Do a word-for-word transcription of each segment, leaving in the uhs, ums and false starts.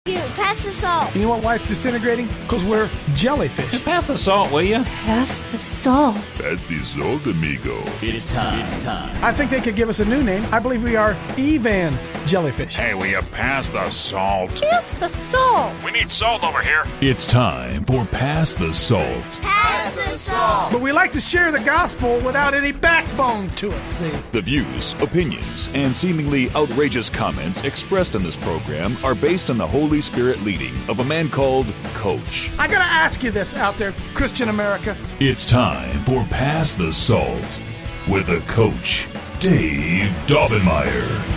You, pass the salt. You know what, why it's disintegrating? Because we're jellyfish. Pass the salt, will you? Pass the salt. Pass the salt, amigo. It's time. It's time. I think they could give us a new name. I believe we are Evan Jellyfish. Hey, will you pass the salt? Pass the salt. We need salt over here. It's time for Pass the Salt. Pass the salt. But we like to share the gospel without any backbone to it, see? The views, opinions, and seemingly outrageous comments expressed in this program are based on the Holy Spirit leading of a man called Coach. I gotta ask you this out there, Christian America. It's time for Pass the Salt with a Coach, Dave Daubenmire.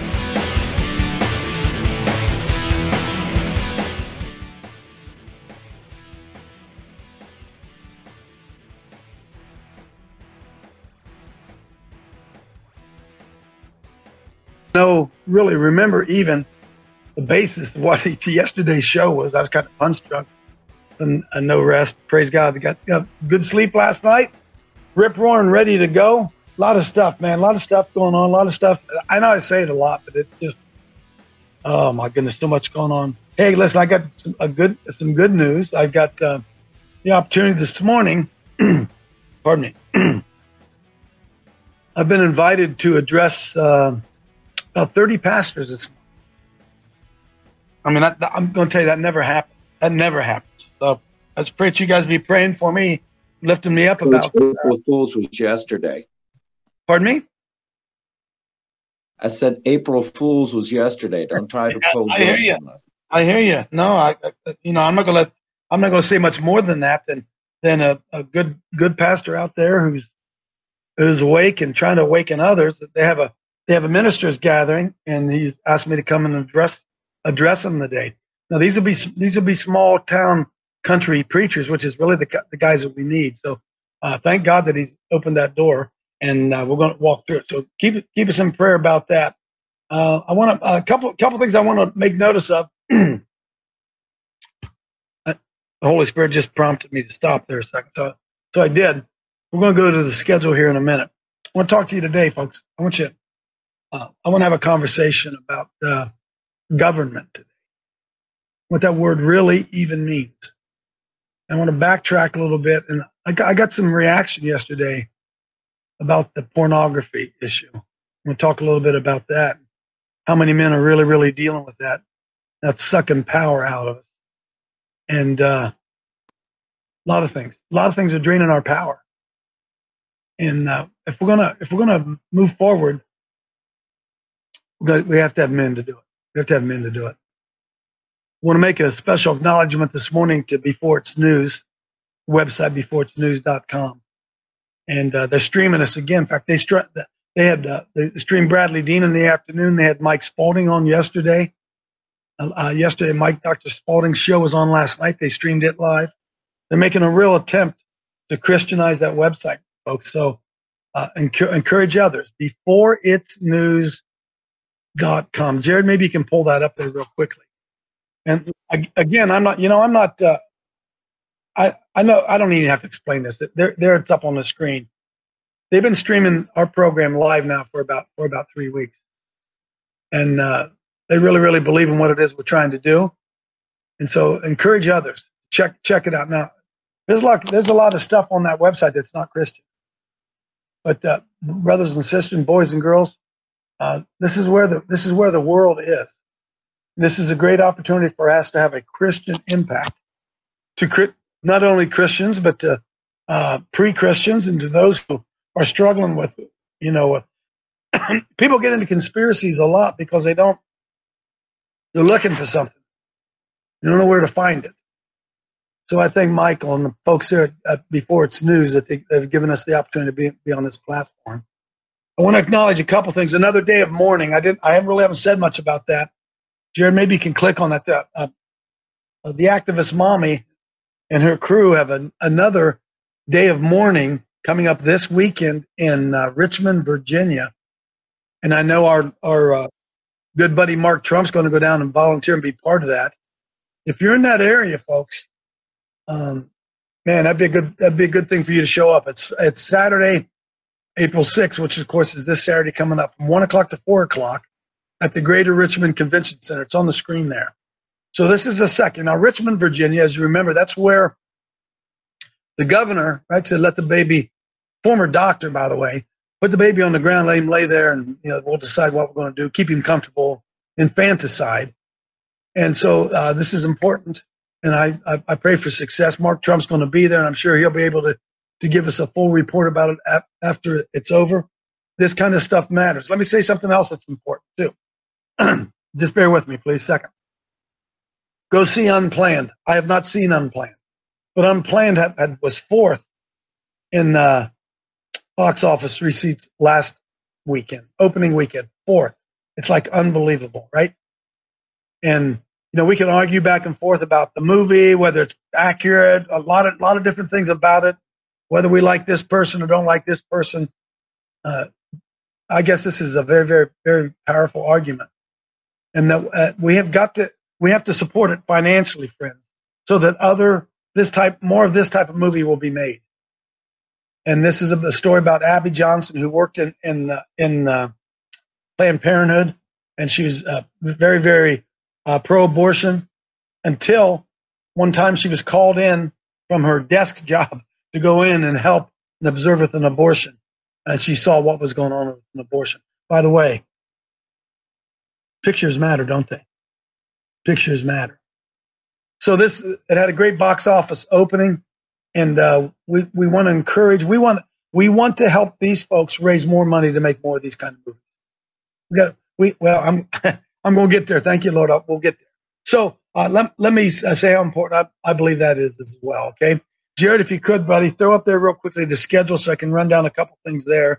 No, really remember even the basis of what yesterday's show was. I was kind of unstruck and, and no rest. Praise God. I got, got good sleep last night. Rip roaring, ready to go. A lot of stuff, man. A lot of stuff going on. A lot of stuff. I know I say it a lot, but it's just, oh my goodness, so much going on. Hey, listen, I got some, a good, some good news. I got uh, the opportunity this morning. Pardon me. I've been invited to address uh, about thirty pastors this morning. I mean, I, I'm going to tell you that never happened. That never happens. So I just pray that you guys be praying for me, lifting me up about. April Fools was yesterday. Pardon me? I said April Fools was yesterday. Don't try to pull. I hear you. I hear you. No, I, I you know, I'm not going to let. I'm not going to say much more than that. Than than a, a good good pastor out there who's who's awake and trying to awaken others. They have a they have a ministers gathering, and he's asked me to come and address. address them today. Now these will be these will be small town country preachers, which is really the the guys that we need. So uh, thank God that he's opened that door, and uh, we're going to walk through it. So keep it keep us in prayer about that. Uh, I want to a couple couple things I want to make notice of. The Holy Spirit just prompted me to stop there a second, so so I did. We're going to go to the schedule here in a minute. I want to talk to you today, folks. I want you. Uh, I want to have a conversation about. Uh, government today, what that word really even means. I want to backtrack a little bit, and I got, I got some reaction yesterday about the pornography issue. I'm going to talk a little bit about that. How many men are really, really dealing with that? That's sucking power out of us, and uh, a lot of things. A lot of things are draining our power. And uh, if we're gonna if we're gonna move forward, we got we have to have men to do it. We have to have men to do it. I want to make a special acknowledgement this morning to Before It's News, website before it's news dot com. And uh, they're streaming us again. In fact, they, str- they had uh, they streamed Bradley Dean in the afternoon. They had Mike Spalding on yesterday. Uh, yesterday, Mike, Doctor Spalding's show was on last night. They streamed it live. They're making a real attempt to Christianize that website, folks. So uh, enc- encourage others. Before It's News. Dot com. Jared, maybe you can pull that up there real quickly. And again, I'm not, you know, I'm not, uh, I, I know, I don't even have to explain this. There, there it's up on the screen. They've been streaming our program live now for about, for about three weeks. And, uh, they really, really believe in what it is we're trying to do. And so encourage others. Check, check it out. Now, there's a lot, there's a lot of stuff on that website that's not Christian. But, uh, brothers and sisters, boys and girls, Uh, this is where the this is where the world is. This is a great opportunity for us to have a Christian impact to not only Christians but to uh, pre-Christians and to those who are struggling with, you know, uh, people get into conspiracies a lot because they don't. They're looking for something. They don't know where to find it. So I thank Michael and the folks here at, at Before It's News that they, they've given us the opportunity to be, be on this platform. I want to acknowledge a couple things. Another day of mourning. I didn't. I haven't really haven't said much about that. Jared, maybe you can click on that. Uh, uh, the activist mommy and her crew have an, another day of mourning coming up this weekend in uh, Richmond, Virginia. And I know our our uh, good buddy Mark Trump's going to go down and volunteer and be part of that. If you're in that area, folks, um, man, that'd be a good that'd be a good thing for you to show up. It's it's Saturday, April sixth, which of course is this Saturday coming up from one o'clock to four o'clock at the Greater Richmond Convention Center. It's on the screen there. So this is the second. Now, Richmond, Virginia, as you remember, that's where the governor, right, said let the baby, former doctor, by the way, put the baby on the ground, let him lay there, and you know we'll decide what we're going to do, keep him comfortable, infanticide. And so uh, this is important, and I, I, I pray for success. Mark Trump's going to be there, and I'm sure he'll be able to, to give us a full report about it ap- after it's over. This kind of stuff matters. Let me say something else that's important, too. Just bear with me, please, second. Go see Unplanned. I have not seen Unplanned, but Unplanned had, had, was fourth in uh, box office receipts last weekend, opening weekend, fourth. It's like unbelievable, right? And, you know, we can argue back and forth about the movie, whether it's accurate, a lot of, lot of different things about it, whether we like this person or don't like this person. Uh, I guess this is a very, very, very powerful argument. And that uh, we have got to, we have to support it financially, friends, so that other, this type, more of this type of movie will be made. And this is a, a story about Abby Johnson, who worked in, in, uh, in, uh, Planned Parenthood. And she was uh, very, very, Uh, pro-abortion until one time she was called in from her desk job to go in and help and observe with an abortion. And she saw what was going on with an abortion. By the way, pictures matter, don't they? Pictures matter. So this, it had a great box office opening, and uh, we, we want to encourage, we want, we want to help these folks raise more money to make more of these kind of movies. We got, we, well, I'm, I'm going to get there. Thank you, Lord. I'll, we'll get there. So uh, let, let me uh, say how important I, I believe that is as well, okay? Jared, if you could, buddy, throw up there real quickly the schedule so I can run down a couple things there,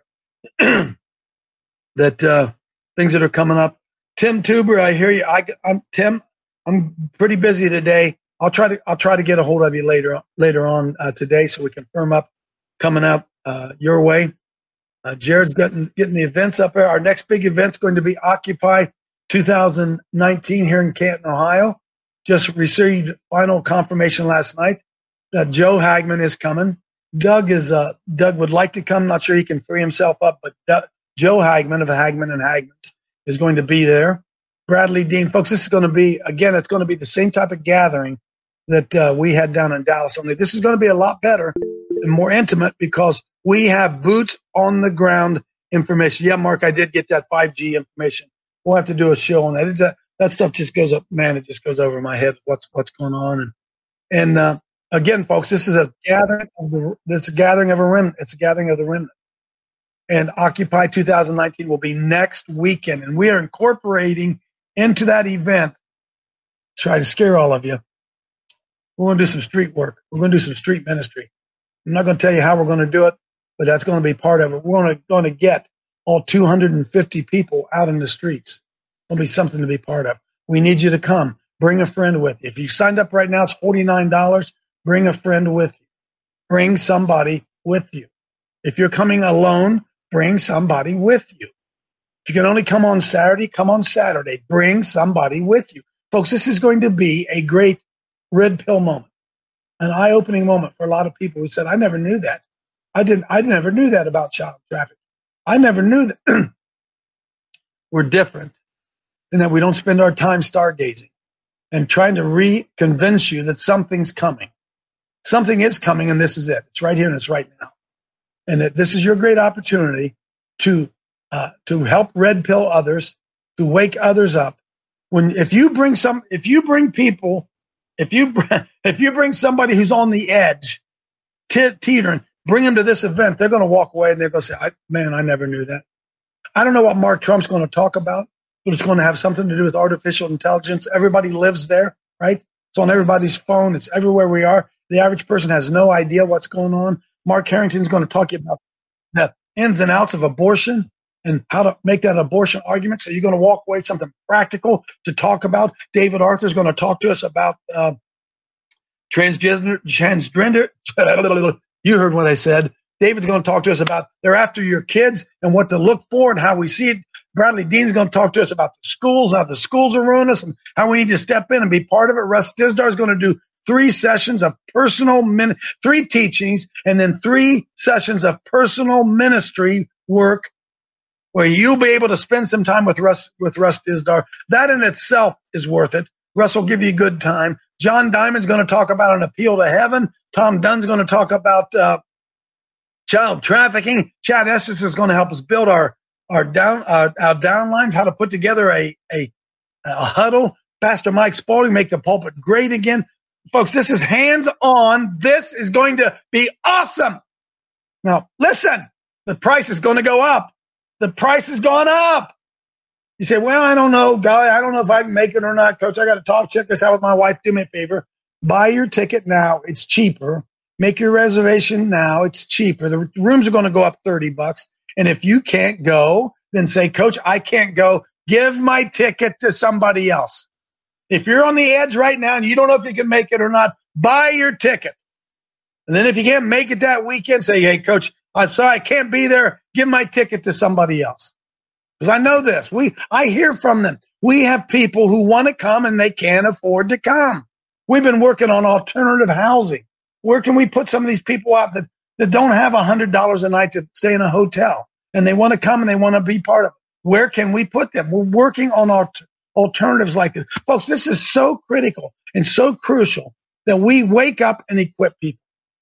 that uh, things that are coming up. Tim Tuber, I hear you. I, I'm Tim. I'm pretty busy today. I'll try to I'll try to get a hold of you later later on uh, today so we can firm up coming up uh, your way. Uh, Jared's getting getting the events up there. Our next big event's going to be Occupy two thousand nineteen here in Canton, Ohio. Just received final confirmation last night that Joe Hagman is coming. Doug is uh, Doug would like to come. Not sure he can free himself up, but Doug, Joe Hagman of Hagman and Hagmans is going to be there. Bradley Dean, folks, this is going to be, again, it's going to be the same type of gathering that uh, we had down in Dallas. Only this is going to be a lot better and more intimate because we have boots on the ground information. Yeah, Mark, I did get that five G information. We'll have to do a show on that. It's a, that stuff just goes up, man, it just goes over my head. What's what's going on? And and uh, again, folks, this is a gathering of the this a gathering of a remnant. It's a gathering of the remnant. And Occupy two thousand nineteen will be next weekend, and we are incorporating into that event. Try to scare all of you. We're going to do some street work. We're going to do some street ministry. I'm not going to tell you how we're going to do it, but that's going to be part of it. We're going to going to get all two hundred fifty people out in the streets. It'll be something to be part of. We need you to come. Bring a friend with you. If you signed up right now, it's forty-nine dollars. Bring a friend with you. Bring somebody with you. If you're coming alone, bring somebody with you. If you can only come on Saturday, come on Saturday. Bring somebody with you. Folks, this is going to be a great red pill moment, an eye-opening moment for a lot of people who said, I never knew that. I didn't, I never knew that about child trafficking. I never knew that. We're different in that we don't spend our time stargazing and trying to re-convince you that something's coming. Something is coming, and this is it. It's right here and it's right now. And that this is your great opportunity to uh, to help red pill others, to wake others up. When if you bring some, if you bring people, if you if you bring somebody who's on the edge, te- teetering, bring them to this event, they're going to walk away and they're going to say, I, "Man, I never knew that." I don't know what Mark Trump's going to talk about, but it's going to have something to do with artificial intelligence. Everybody lives there, right? It's on everybody's phone. It's everywhere we are. The average person has no idea what's going on. Mark Harrington's going to talk to you about the ins and outs of abortion and how to make that abortion argument. So you're going to walk away with something practical to talk about. David Arthur's going to talk to us about uh, transgender, transgender. You heard what I said. David's going to talk to us about they're after your kids and what to look for and how we see it. Bradley Dean's going to talk to us about the schools, how the schools are ruining us and how we need to step in and be part of it. Russ Dizdar is going to do three sessions of personal min, three teachings, and then three sessions of personal ministry work where you'll be able to spend some time with Russ, with Russ Dizdar. That in itself is worth it. Russ will give you a good time. John Diamond's going to talk about an appeal to heaven. Tom Dunn's going to talk about uh, child trafficking. Chad Estes is going to help us build our our down uh, our downlines, how to put together a, a a huddle. Pastor Mike Spalding, make the pulpit great again. Folks, this is hands-on. This is going to be awesome. Now, listen, the price is going to go up. The price has gone up. You say, well, I don't know, guy. I don't know if I can make it or not. Coach, I got to talk. Check this out with my wife. Do me a favor. Buy your ticket now. It's cheaper. Make your reservation now. It's cheaper. The rooms are going to go up thirty bucks. And if you can't go, then say, Coach, I can't go. Give my ticket to somebody else. If you're on the edge right now and you don't know if you can make it or not, buy your ticket. And then if you can't make it that weekend, say, hey, Coach, I'm sorry, I can't be there. Give my ticket to somebody else. Because I know this. We, I hear from them. We have people who want to come and they can't afford to come. We've been working on alternative housing. Where can we put some of these people out that, that don't have one hundred dollars a night to stay in a hotel and they want to come and they want to be part of it? Where can we put them? We're working on our alternatives like this. Folks, this is so critical and so crucial that we wake up and equip people.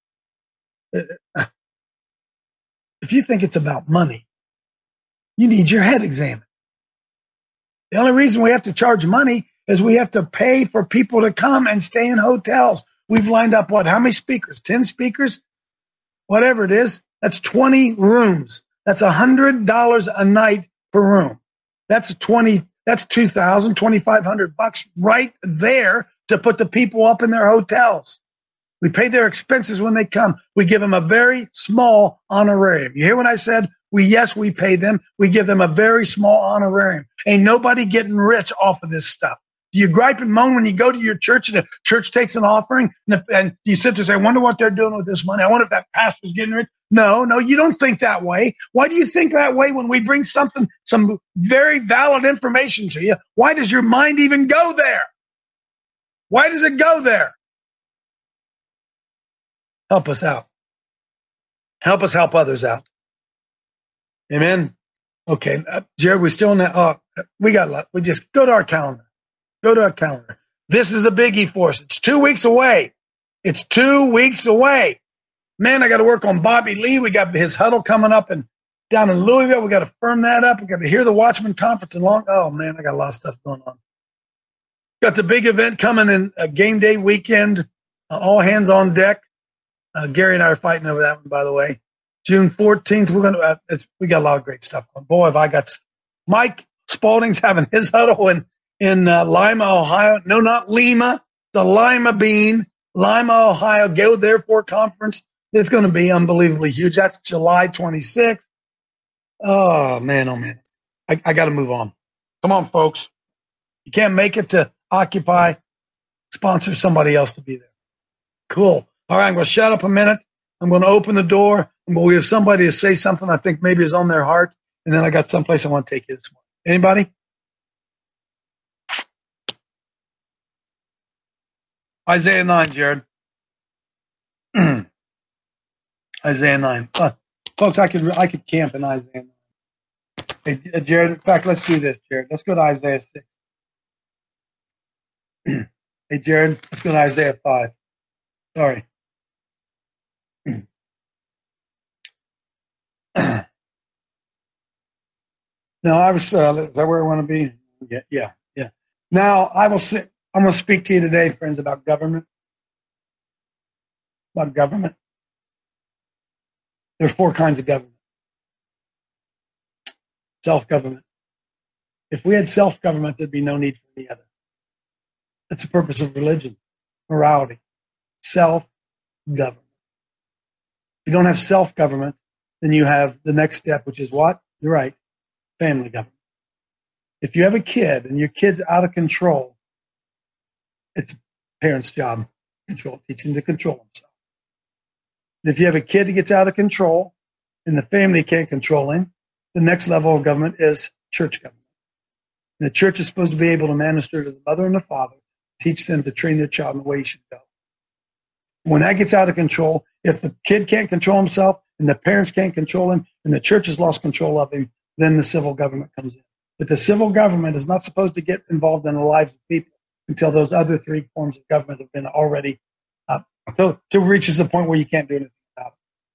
If you think it's about money, you need your head examined. The only reason we have to charge money is we have to pay for people to come and stay in hotels. We've lined up what? How many speakers? ten speakers? Whatever it is. That's twenty rooms. That's one hundred dollars a night per room. That's twenty. That's two thousand, twenty-five hundred bucks right there to put the people up in their hotels. We pay their expenses when they come. We give them a very small honorarium. You hear what I said? We, yes, we pay them. We give them a very small honorarium. Ain't nobody getting rich off of this stuff. Do you gripe and moan when you go to your church and the church takes an offering and, and you sit there and say, I wonder what they're doing with this money. I wonder if that pastor's getting rich. No, no, you don't think that way. Why do you think that way when we bring something, some very valid information to you? Why does your mind even go there? Why does it go there? Help us out. Help us help others out. Amen. Okay, uh, Jared, we're still in that. Uh, we got a lot. We just go to our calendar. Go to our calendar. This is a biggie for us. It's two weeks away. It's two weeks away. Man, I got to work on Bobby Lee. We got his huddle coming up and down in Louisville. We got to firm that up. We got to hear the Watchman Conference in Long. Oh man, I got a lot of stuff going on. Got the big event coming in a game day weekend. Uh, all hands on deck. Uh, Gary and I are fighting over that one, by the way. June fourteenth, we're going to, uh, it's, we got a lot of great stuff going. Boy, have I got, Mike Spalding's having his huddle in, in uh, Lima, Ohio. No, not Lima, the Lima Bean, Lima, Ohio. Go there for a conference. It's going to be unbelievably huge. That's July twenty-sixth. Oh, man, oh, man. I, I got to move on. Come on, folks. You can't make it to Occupy. Sponsor somebody else to be there. Cool. All right, I'm going to shut up a minute. I'm going to open the door. I'm going to have somebody to say something I think maybe is on their heart. And then I got someplace I want to take you this morning. Anybody? Isaiah nine, Jared. Isaiah nine. Uh, folks, I could I could camp in Isaiah nine. Hey, uh, Jared, in fact, let's do this, Jared. Let's go to Isaiah six. Hey, Jared, let's go to Isaiah five. Sorry. Now, I was, uh, is that where I want to be? Yeah, yeah, yeah. Now, I will sit, I'm going to speak to you today, friends, about government. About government. There are four kinds of government. Self-government. If we had self-government, there'd be no need for any other. That's the purpose of religion, morality. Self-government. If you don't have self-government, then you have the next step, which is what? You're right. Family government. If you have a kid and your kid's out of control, it's a parent's job to control, teach him to control himself. And if you have a kid that gets out of control and the family can't control him, the next level of government is church government. And the church is supposed to be able to minister to the mother and the father, teach them to train their child in the way he should go. When that gets out of control, if the kid can't control himself and the parents can't control him and the church has lost control of him, then the civil government comes in. But the civil government is not supposed to get involved in the lives of people. until those other three forms of government have been already uh, until, until it reaches a point where you can't do anything about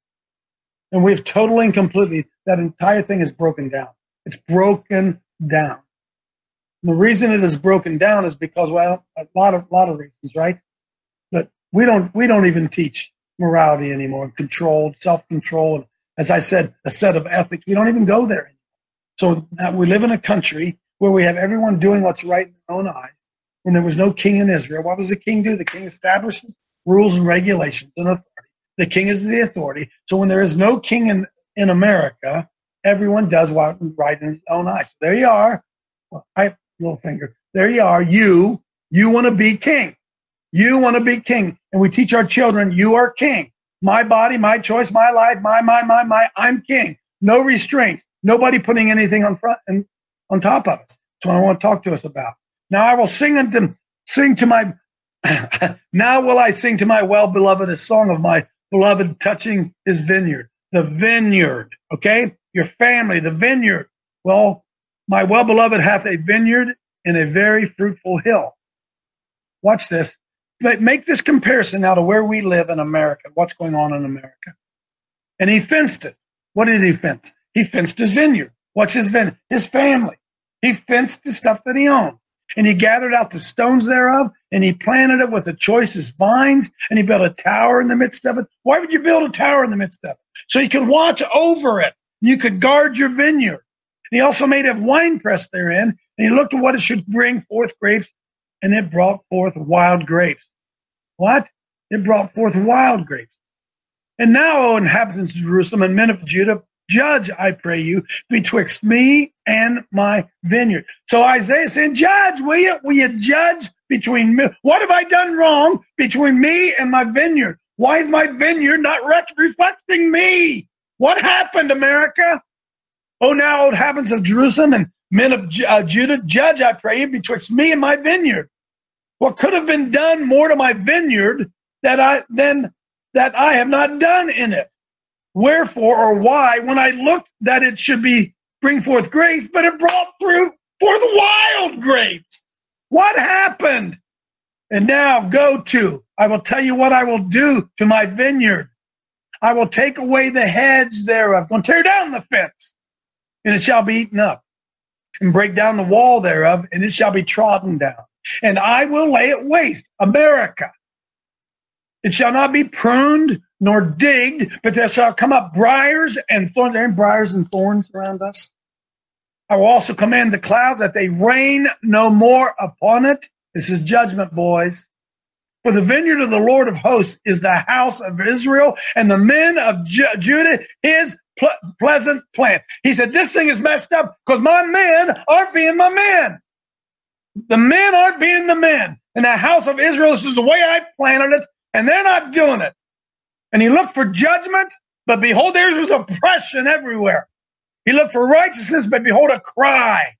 it. And we've totally and completely, that entire thing is broken down. It's broken down. And the reason it is broken down is because, well, a lot of lot of reasons, right? But we don't we don't even teach morality anymore, controlled, self-control, and as I said, a set of ethics. We don't even go there anymore. So now we live in a country where we have everyone doing what's right in their own eyes. When there was no king in Israel, what does the king do? The king establishes rules and regulations and authority. The king is the authority. So when there is no king in, in America, everyone does what's right in his own eyes. So there you are. Well, I little finger. There you are. You, you want to be king. You want to be king. And we teach our children, you are king. My body, my choice, my life, my, my, my, my, I'm king. No restraints. Nobody putting anything on front and on top of us. That's what I want to talk to us about. Now I will sing unto, sing to my, now will I sing to my well-beloved a song of my beloved touching his vineyard. The vineyard, okay? Your family, the vineyard. Well, my well-beloved hath a vineyard in a very fruitful hill. Watch this. Make this comparison now to where we live in America, what's going on in America. And he fenced it. What did he fence? He fenced his vineyard. What's his vineyard? His family. He fenced the stuff that he owned. And he gathered out the stones thereof, and he planted it with the choicest vines, and he built a tower in the midst of it. Why would you build a tower in the midst of it? So you could watch over it. You could guard your vineyard. And he also made a wine press therein, and he looked at what it should bring forth grapes, and it brought forth wild grapes. What? It brought forth wild grapes. And now, O inhabitants of Jerusalem and men of Judah, judge, I pray you, betwixt me and my vineyard. So Isaiah saying, judge, will you? Will you judge between me? What have I done wrong between me and my vineyard? Why is my vineyard not reflecting me? What happened, America? Oh, now, O inhabitants of Jerusalem and men of uh, Judah, judge, I pray you, betwixt me and my vineyard. What could have been done more to my vineyard that I than that I have not done in it? Wherefore or why, when I looked that it should be bring forth grapes, but it brought through forth wild grapes. What happened? And now go to, I will tell you what I will do to my vineyard. I will take away the hedge thereof. I'm going to tear down the fence, and it shall be eaten up, and break down the wall thereof, and it shall be trodden down. And I will lay it waste, America. It shall not be pruned nor digged, but there shall come up briars and thorns. There ain't briars and thorns around us. I will also command the clouds that they rain no more upon it. This is judgment, boys. For the vineyard of the Lord of hosts is the house of Israel, and the men of Ju- Judah his ple- pleasant plant. He said, this thing is messed up because my men aren't being my men. The men aren't being the men. In the house of Israel, this is the way I planted it, and they're not doing it. And he looked for judgment, but behold, there was oppression everywhere. He looked for righteousness, but behold, a cry.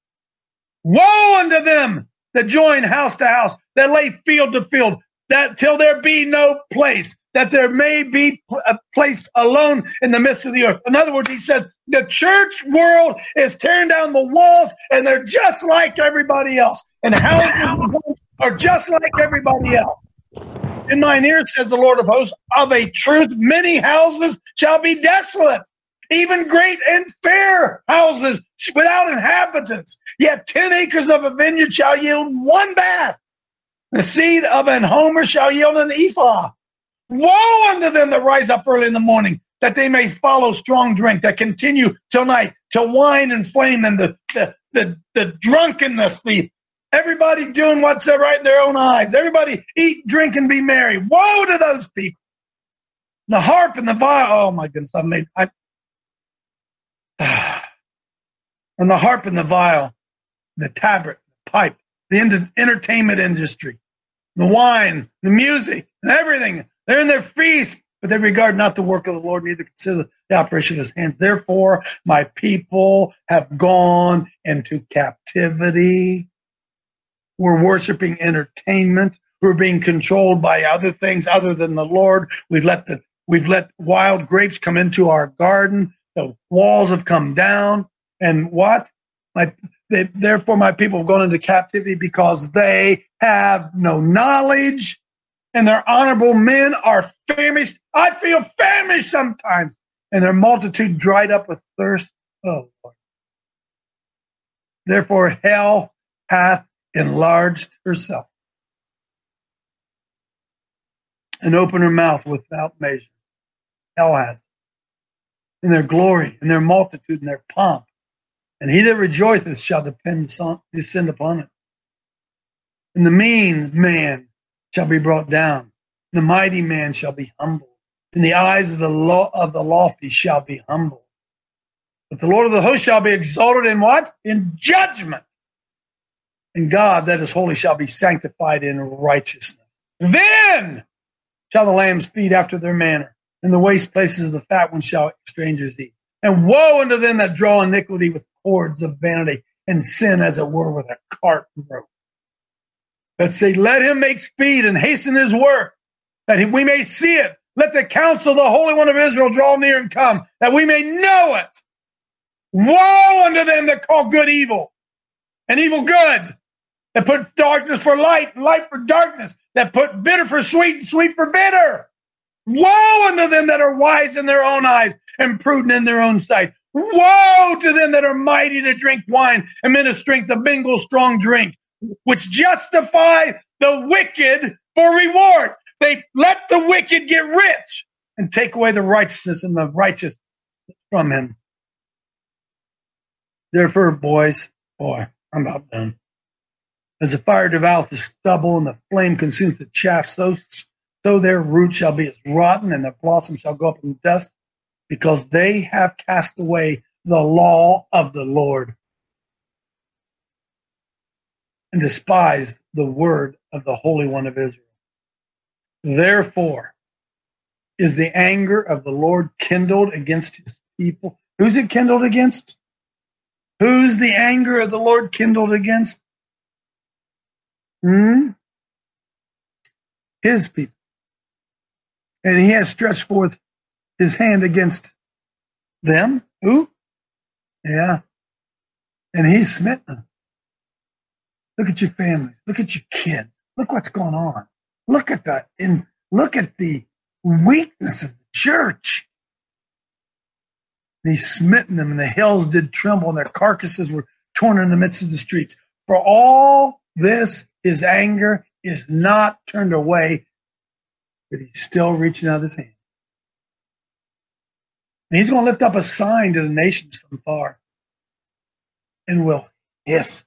Woe unto them that join house to house, that lay field to field, that till there be no place, that there may be a place alone in the midst of the earth. In other words, he says, the church world is tearing down the walls, and they're just like everybody else. And houses are just like everybody else. In mine ear, says the Lord of hosts, of a truth, many houses shall be desolate, even great and fair houses without inhabitants. Yet ten acres of a vineyard shall yield one bath. The seed of an homer shall yield an ephah. Woe unto them that rise up early in the morning, that they may follow strong drink, that continue till night, till wine and flame, and the the the, the drunkenness, the everybody doing what's right in their own eyes. Everybody eat, drink, and be merry. Woe to those people. The harp and the viol. Oh my goodness, I've made I and the harp and the viol, the tabret, the pipe, the ent- entertainment industry, the wine, the music, and everything. They're in their feast, but they regard not the work of the Lord, neither consider the operation of his hands. Therefore, my people have gone into captivity. We're worshiping entertainment. We're being controlled by other things other than the Lord. We've let the we've let wild grapes come into our garden. The walls have come down. And what? My, They, therefore, my people have gone into captivity because they have no knowledge, and their honorable men are famished. I feel famished sometimes, and their multitude dried up with thirst. Oh, Lord. Therefore, hell hath enlarged herself and opened her mouth without measure. Hell hath. In their glory, in their multitude, in their pomp. And he that rejoiceth shall depend on, descend upon it. And the mean man shall be brought down. And the mighty man shall be humbled. And the eyes of the law of the lofty shall be humbled. But the Lord of the host shall be exalted in what? In judgment. And God that is holy shall be sanctified in righteousness. Then shall the lambs feed after their manner. In the waste places of the fat ones shall strangers eat. And woe unto them that draw iniquity with cords of vanity, and sin as it were with a cart rope. Let's say, let him make speed and hasten his work, that we may see it. Let the counsel of the Holy One of Israel draw near and come, that we may know it. Woe unto them that call good evil, and evil good, that put darkness for light, and light for darkness, that put bitter for sweet, and sweet for bitter. Woe unto them that are wise in their own eyes, and prudent in their own sight. Woe to them that are mighty to drink wine, and men of strength to mingle strong drink, which justify the wicked for reward. They let the wicked get rich and take away the righteousness and the righteous from him. Therefore, boys, boy, I'm about done. As the fire devoureth the stubble and the flame consumes the chaff, so, so their root shall be as rotten and their blossom shall go up in dust, because they have cast away the law of the Lord and despised the word of the Holy One of Israel. Therefore is the anger of the Lord kindled against his people. Who's it kindled against? Who's the anger of the Lord kindled against? Hmm? His people. And he has stretched forth his hand against them. Who? Yeah. And he's smitten them. Look at your families. Look at your kids. Look what's going on. Look at that. And look at the weakness of the church. And he's smitten them, and the hills did tremble, and their carcasses were torn in the midst of the streets. For all this, his anger is not turned away, but he's still reaching out his hand. And he's going to lift up a sign to the nations from far, and will hiss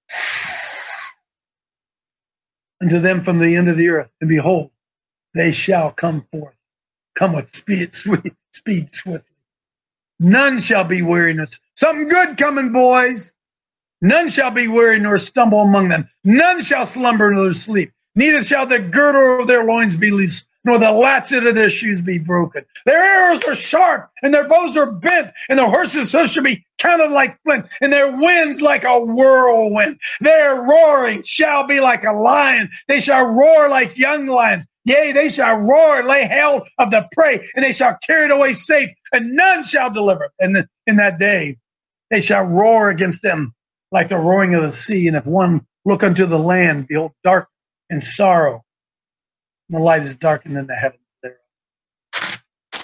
unto them from the end of the earth. And behold, they shall come forth, come with speed, sweet, speed swiftly. None shall be weariness. Something good coming, boys. None shall be weary nor stumble among them. None shall slumber nor sleep. Neither shall the girdle of their loins be loosed, nor the latchet of their shoes be broken. Their arrows are sharp, and their bows are bent, and their horses' hoofs shall be counted like flint, and their winds like a whirlwind. Their roaring shall be like a lion. They shall roar like young lions. Yea, they shall roar and lay hold of the prey, and they shall carry it away safe, and none shall deliver. And in that day they shall roar against them like the roaring of the sea. And if one look unto the land, behold, dark and sorrow, and the light is darkened in the heavens thereof.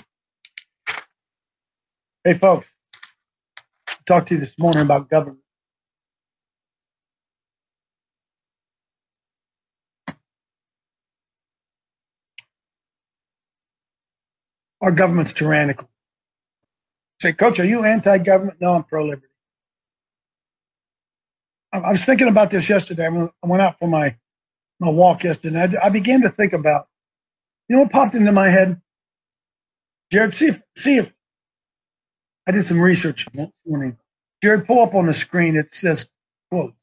Hey, folks, I'll talk to you this morning about government. Our government's tyrannical. Say, Coach, are you anti-government? No, I'm pro-liberty. I was thinking about this yesterday. I went out for my, my walk yesterday. I, I began to think about, you know what popped into my head? Jared, see if, see if, I did some research this morning. Jared, pull up on the screen. It says quotes.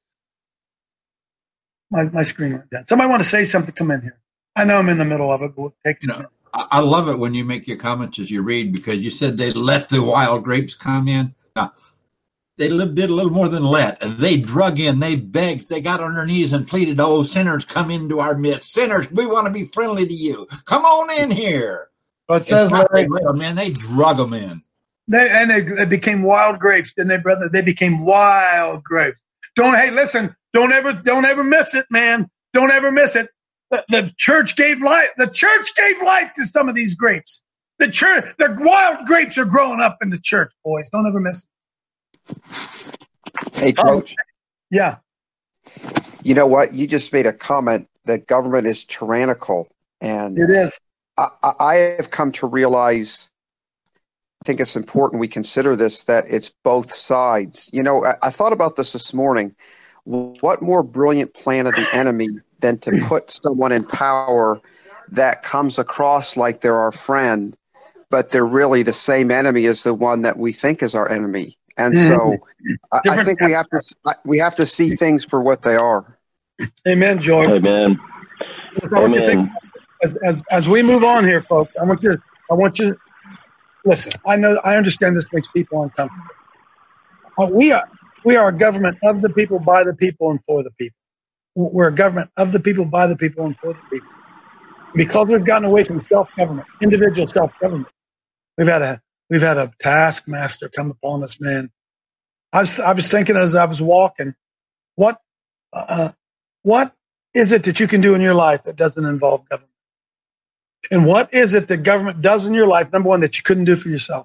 My, my screen went down. Somebody want to say something? Come in here. I know I'm in the middle of it, but we'll take it. You know, I love it when you make your comments as you read, because you said they let the wild grapes come in. Now, they did a little more than let. They drug in, they begged, they got on their knees and pleaded, oh, sinners, come into our midst. Sinners, we want to be friendly to you. Come on in here. But it says, they let them in, they drug them in. They, and they, they became wild grapes, didn't they, brother? They became wild grapes. Don't, hey, listen, don't ever, don't ever miss it, man. Don't ever miss it. The, the church gave life. The church gave life to some of these grapes. The church, the wild grapes are growing up in the church, boys. Don't ever miss it. Hey, Coach. Oh, yeah. You know what? You just made a comment that government is tyrannical. And it is. I, I have come to realize, I think it's important we consider this, that it's both sides. You know, I, I thought about this this morning. What more brilliant plan of the enemy than to put someone in power that comes across like they're our friend, but they're really the same enemy as the one that we think is our enemy. And so I, I think we have to we have to see things for what they are. Amen, Joy. Amen. I want you to think, as, as as we move on here, folks, I want you I want you listen, I know I understand this makes people uncomfortable. Uh, we are we are a government of the people, by the people, and for the people. We're a government of the people, by the people, and for the people. Because we've gotten away from self-government, individual self-government, we've had a we've had a taskmaster come upon us, man. I was I was thinking as I was walking, what uh, what is it that you can do in your life that doesn't involve government? And what is it that government does in your life? Number one, that you couldn't do for yourself.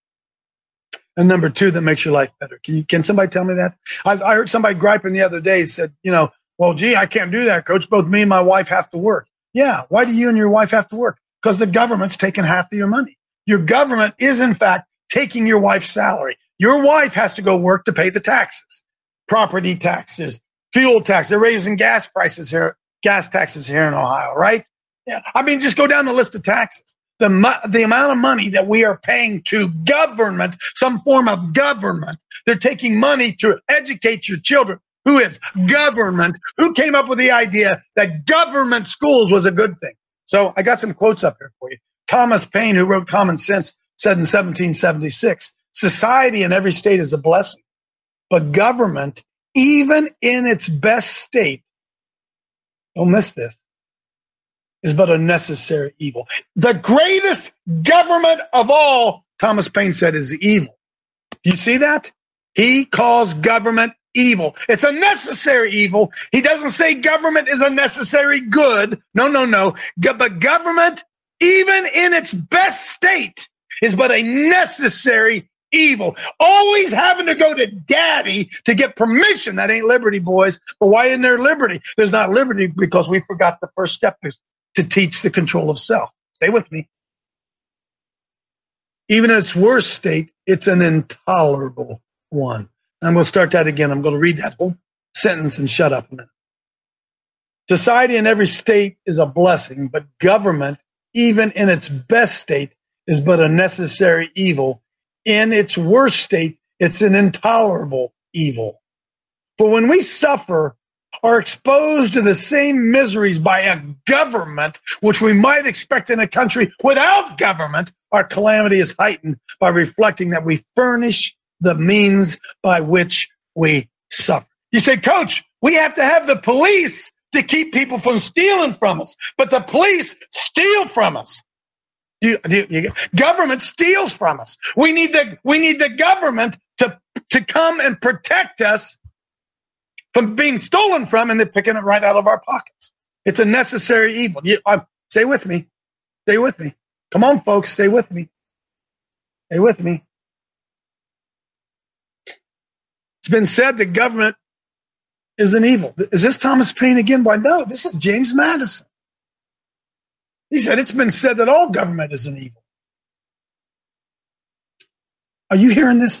And number two, that makes your life better. Can you, can somebody tell me that? I, I heard somebody griping the other day, said, you know, well, gee, I can't do that, Coach. Both me and my wife have to work. Yeah. Why do you and your wife have to work? Because the government's taking half of your money. Your government is, in fact, taking your wife's salary. Your wife has to go work to pay the taxes, property taxes, fuel tax. They're raising gas prices here, gas taxes here in Ohio, right? Yeah. I mean, just go down the list of taxes. The the amount of money that we are paying to government, some form of government, they're taking money to educate your children. Who is government? Who came up with the idea that government schools was a good thing? So I got some quotes up here for you. Thomas Paine, who wrote Common Sense, said in seventeen seventy-six, society in every state is a blessing, but government, even in its best state, don't miss this, is but a necessary evil. The greatest government of all, Thomas Paine said, is evil. Do you see that? He calls government evil. It's a necessary evil. He doesn't say government is a necessary good. No, no, no. But government, even in its best state, is but a necessary evil. Always having to go to daddy to get permission. That ain't liberty, boys. But why isn't there liberty? There's not liberty because we forgot the first step is to teach the control of self. Stay with me. Even in its worst state, it's an intolerable one. I'm going to start that again. I'm going to read that whole sentence and shut up a minute. Society in every state is a blessing, but government, even in its best state, is but a necessary evil. In its worst state, it's an intolerable evil. For when we suffer, are exposed to the same miseries by a government, which we might expect in a country without government, our calamity is heightened by reflecting that we furnish the means by which we suffer. You say, Coach, we have to have the police to keep people from stealing from us, but the police steal from us. You, you, you, government steals from us. We need the we need the government to to come and protect us from being stolen from, and they're picking it right out of our pockets. It's a necessary evil. You, um, stay with me. Stay with me. Come on, folks. Stay with me. Stay with me. It's been said that government is an evil. Is this Thomas Paine again? Why, no, this is James Madison. He said it's been said that all government is an evil. Are you hearing this?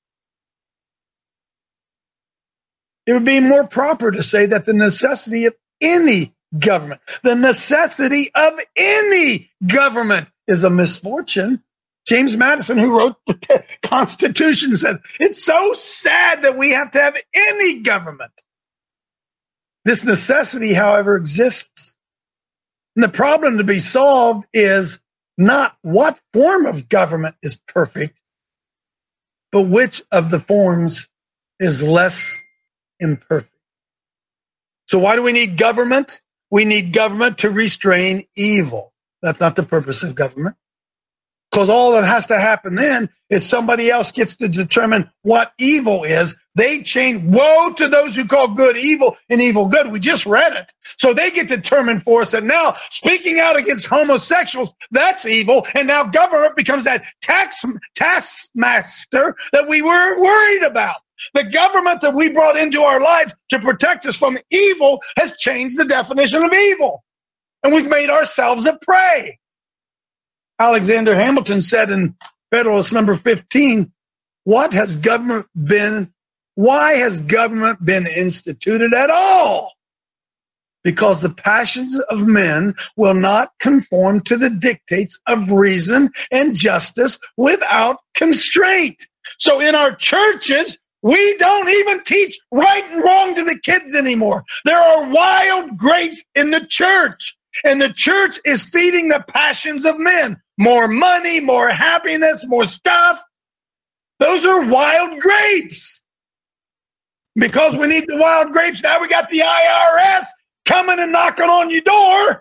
It would be more proper to say that the necessity of any government, the necessity of any government is a misfortune. James Madison, who wrote the Constitution, said, it's so sad that we have to have any government. This necessity, however, exists. And the problem to be solved is not what form of government is perfect, but which of the forms is less imperfect. So why do we need government? We need government to restrain evil. That's not the purpose of government. Because all that has to happen then is somebody else gets to determine what evil is. They change, woe to those who call good evil and evil good. We just read it. So they get determined for us that now speaking out against homosexuals, that's evil. And now government becomes that tax taskmaster that we were worried about. The government that we brought into our life to protect us from evil has changed the definition of evil. And we've made ourselves a prey. Alexander Hamilton said in Federalist number fifteen, what has government been, why has government been instituted at all? Because the passions of men will not conform to the dictates of reason and justice without constraint. So in our churches, we don't even teach right and wrong to the kids anymore. There are wild grapes in the church, and the church is feeding the passions of men. More money, more happiness, more stuff. Those are wild grapes. Because we need the wild grapes, now we got the I R S coming and knocking on your door,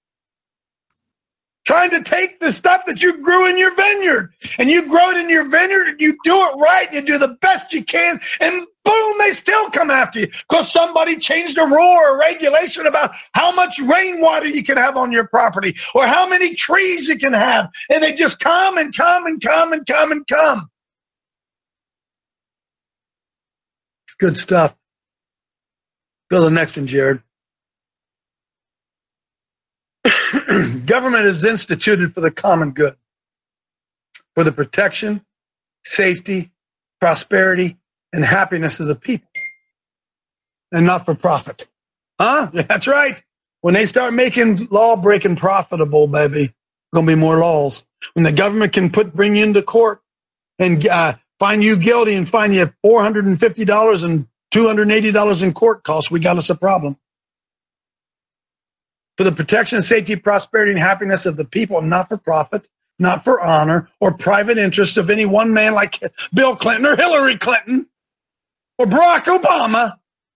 trying to take the stuff that you grew in your vineyard. And you grow it in your vineyard, and you do it right, and you do the best you can, and boom, they still come after you because somebody changed a rule or a regulation about how much rainwater you can have on your property or how many trees you can have. And they just come and come and come and come and come. Good stuff. Go to the next one, Jared. Government is instituted for the common good, for the protection, safety, prosperity, and happiness of the people, and not for profit. Huh? That's right. When they start making law-breaking profitable, baby, going to be more laws. When the government can put bring you into court and uh, find you guilty and find you four hundred fifty dollars and two hundred eighty dollars in court costs, we got us a problem. For the protection, safety, prosperity, and happiness of the people, not for profit, not for honor, or private interest of any one man like Bill Clinton or Hillary Clinton or Barack Obama.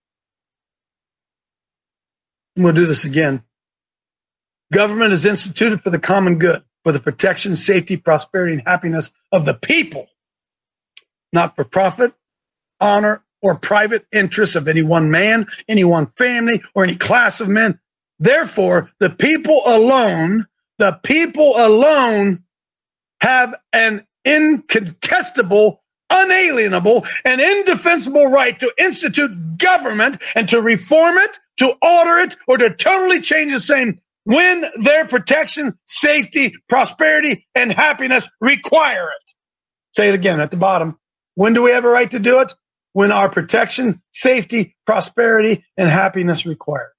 And we'll do this again. Government is instituted for the common good, for the protection, safety, prosperity, and happiness of the people, not for profit, honor, or private interests of any one man, any one family, or any class of men. Therefore, the people alone, the people alone have an incontestable, unalienable, and indefensible right to institute government and to reform it, to alter it, or to totally change the same when their protection, safety, prosperity, and happiness require it. Say it again at the bottom. When do we have a right to do it? When our protection, safety, prosperity, and happiness require it.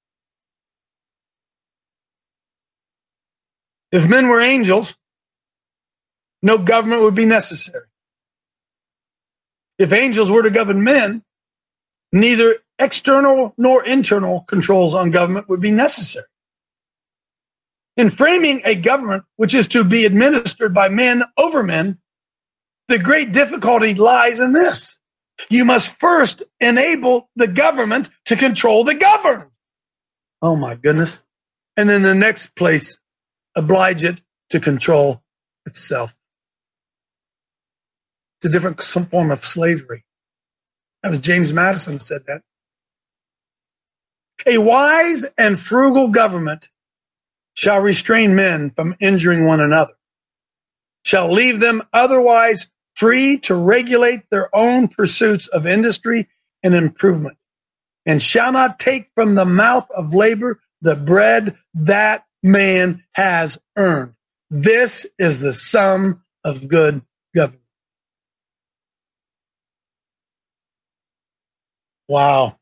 If men were angels, no government would be necessary. If angels were to govern men, neither external nor internal controls on government would be necessary. In framing a government which is to be administered by men over men, the great difficulty lies in this. You must first enable the government to control the governed. Oh my goodness. And in the next place, oblige it to control itself. It's a different some form of slavery. That was James Madison who said that. A wise and frugal government shall restrain men from injuring one another, shall leave them otherwise free to regulate their own pursuits of industry and improvement, and shall not take from the mouth of labor the bread that man has earned. This is the sum of good government. Wow.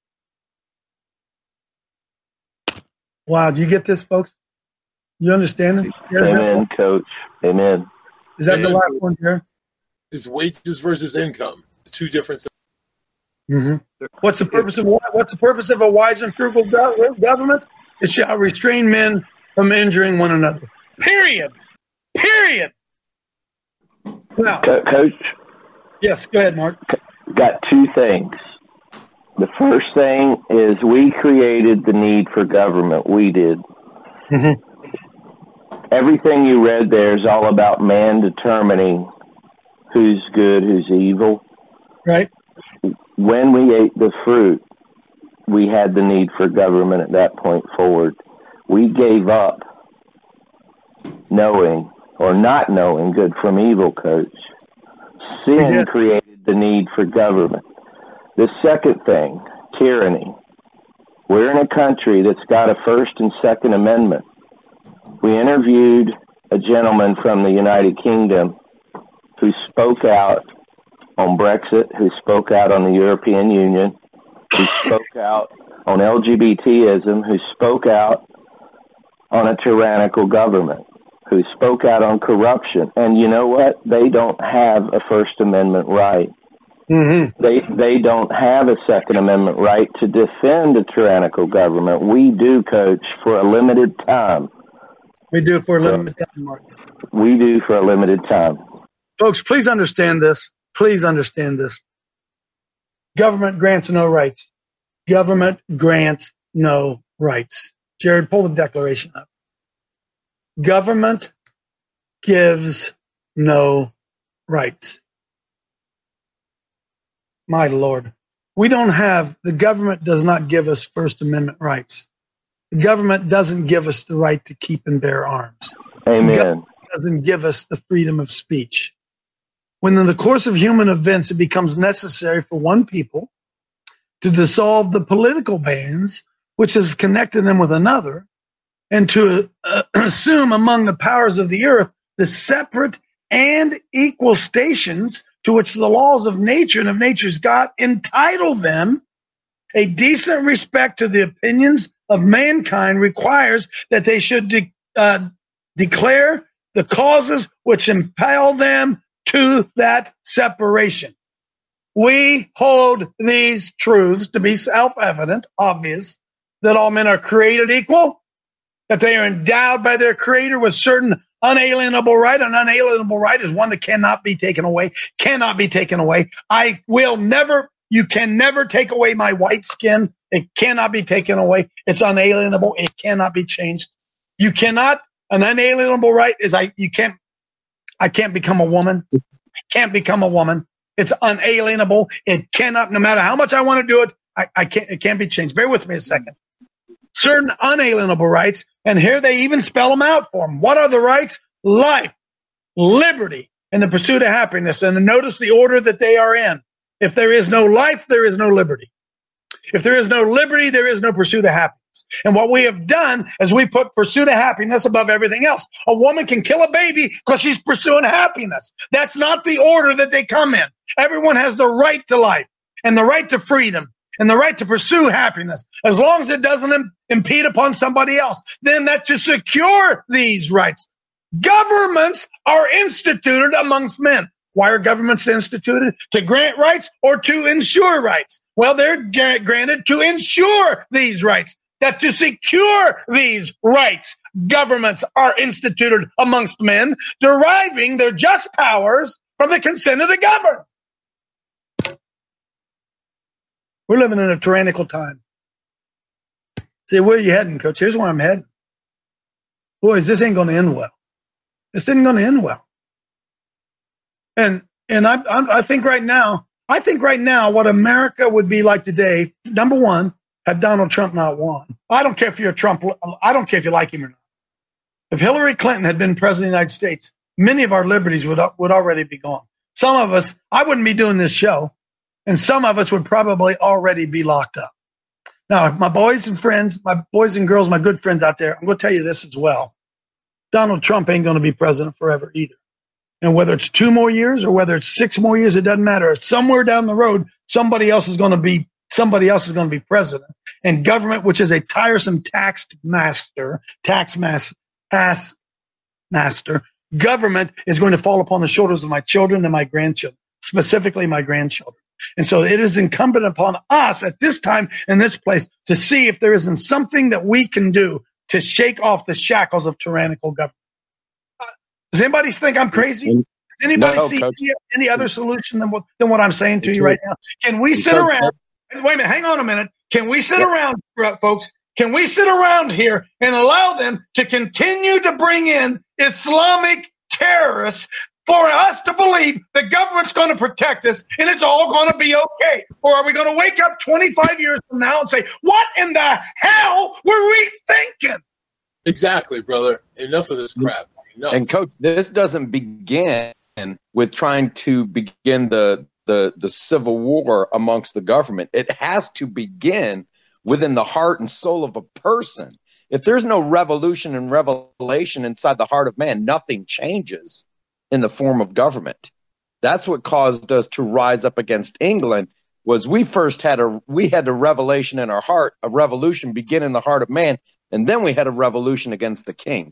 Wow. Do you get this, folks? You understand it? Amen, Coach. Amen. Is that and the last one here? It's wages versus income. The two different. Mm-hmm. What's the purpose of what's the purpose of a wise and frugal government? It shall restrain men from injuring one another. Period. Period. Now, Coach. Yes, go ahead, Mark. Got two things. The first thing is we created the need for government. We did. Mm-hmm. everything you read there is all about man determining who's good, who's evil. Right. When we ate the fruit, we had the need for government at that point forward. We gave up knowing or not knowing good from evil, Coach. Sin created the need for government. The second thing, tyranny. We're in a country that's got a First and Second Amendment. We interviewed a gentleman from the United Kingdom who spoke out on Brexit, who spoke out on the European Union, who spoke out on L G B T ism, who spoke out on a tyrannical government, who spoke out on corruption. And you know what? They don't have a First Amendment right. Mm-hmm. They they don't have a Second Amendment right to defend a tyrannical government. We do, Coach, for a limited time. We do for a limited time, Mark. We do for a limited time. Folks, please understand this. Please understand this. Government grants no rights. Government grants no rights. Jared, pull the Declaration up. Government gives no rights. My Lord. We don't have, the government does not give us First Amendment rights. The government doesn't give us the right to keep and bear arms. Amen. The government doesn't give us the freedom of speech. When in the course of human events it becomes necessary for one people to dissolve the political bands which have connected them with another, and to uh, assume among the powers of the earth the separate and equal stations to which the laws of nature and of nature's God entitle them, a decent respect to the opinions of mankind requires that they should de- uh, declare the causes which impel them to that separation. We hold these truths to be self-evident, obvious, that all men are created equal, that they are endowed by their Creator with certain unalienable right. An unalienable right is one that cannot be taken away, cannot be taken away. I will never, you can never take away my white skin. It cannot be taken away. It's unalienable. It cannot be changed. You cannot, an unalienable right is I, you can't, I can't become a woman. I can't become a woman. It's unalienable. It cannot, no matter how much I want to do it, I, I can't, it can't be changed. Bear with me a second. Certain unalienable rights, and here they even spell them out for them. What are the rights? Life, liberty, and the pursuit of happiness. And notice the order that they are in. If there is no life, there is no liberty. If there is no liberty, there is no pursuit of happiness. And what we have done is we put pursuit of happiness above everything else. A woman can kill a baby because she's pursuing happiness. That's not the order that they come in. Everyone has the right to life and the right to freedom and the right to pursue happiness, as long as it doesn't im- impede upon somebody else. Then that's to secure these rights. Governments are instituted amongst men. Why are governments instituted? To grant rights or to ensure rights? Well, they're gra- granted to ensure these rights. That to secure these rights, governments are instituted amongst men, deriving their just powers from the consent of the governed. We're living in a tyrannical time. Say, where are you heading, Coach? Here's where I'm heading. Boys, this ain't going to end well. This isn't going to end well. And and I, I I think right now, I think right now, what America would be like today, number one, had Donald Trump not won. I don't care if you're a Trump. I don't care if you like him or not. If Hillary Clinton had been president of the United States, many of our liberties would would already be gone. Some of us, I wouldn't be doing this show, and some of us would probably already be locked up. Now, my boys and friends, my boys and girls, my good friends out there, I'm going to tell you this as well. Donald Trump ain't going to be president forever either. And whether it's two more years or whether it's six more years, it doesn't matter. Somewhere down the road, somebody else is going to be somebody else is going to be president. And government, which is a tiresome tax master, tax mass, tax master, government is going to fall upon the shoulders of my children and my grandchildren, specifically my grandchildren. And so it is incumbent upon us at this time in this place to see if there isn't something that we can do to shake off the shackles of tyrannical government. Uh, does anybody think I'm crazy? Does anybody no, see Coach. any, any other solution than what, than what I'm saying to you right now? Can we sit Coach, around? Wait a minute. Hang on a minute. Can we sit Yep. around, folks? Can we sit around here and allow them to continue to bring in Islamic terrorists for us to believe the government's going to protect us and it's all going to be okay? Or are we going to wake up twenty-five years from now and say, what in the hell were we thinking? Exactly, brother. Enough of this crap. Enough. And Coach, this doesn't begin with trying to begin the, the, the civil war amongst the government. It has to begin within the heart and soul of a person. If there's no revolution and revelation inside the heart of man, nothing changes in the form of government. That's what caused us to rise up against England. Was we first had a we had a revelation in our heart, a revolution begin in the heart of man, and then we had a revolution against the king.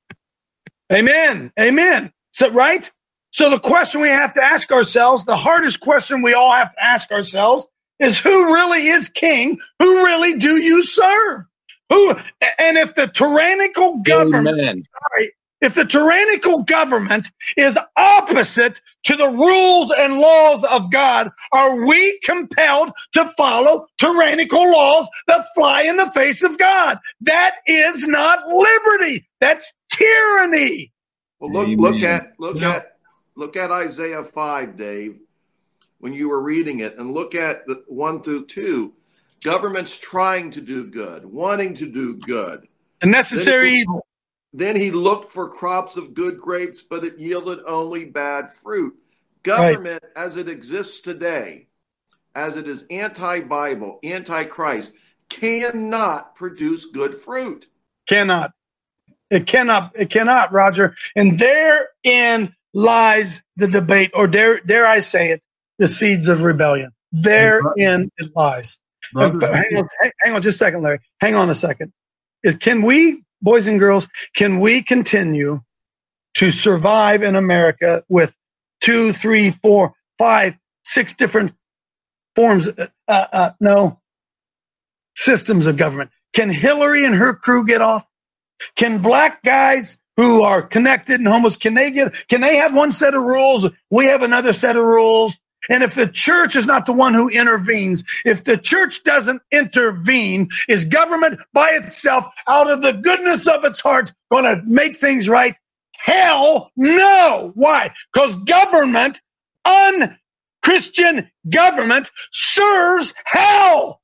Amen. Amen. So, right? So the question we have to ask ourselves, the hardest question we all have to ask ourselves, is who really is king? Who really do you serve? Who? And if the tyrannical government, sorry, if the tyrannical government is opposite to the rules and laws of God, are we compelled to follow tyrannical laws that fly in the face of God? That is not liberty. That's tyranny. Well, look, look at, look yeah. at, look at Isaiah five, Dave, when you were reading it, and look at the one through two. Government's trying to do good, wanting to do good. The necessary evil. Then he looked for crops of good grapes, but it yielded only bad fruit. Government, right, as it exists today, as it is anti-Bible, anti-Christ, cannot produce good fruit. Cannot. It cannot. It cannot, Roger. And therein lies the debate, or dare, dare I say it, the seeds of rebellion. Therein it lies. Brother, uh, hang on, hang on just a second, Larry. Hang on a second. Is can we, boys and girls, can we continue to survive in America with two, three, four, five, six different forms, uh, uh, no, systems of government? Can Hillary and her crew get off? Can black guys who are connected and homeless, can they get, can they have one set of rules? We have another set of rules. And if the church is not the one who intervenes, if the church doesn't intervene, is government by itself, out of the goodness of its heart, going to make things right? Hell no. Why? Because government, un-Christian government, serves hell.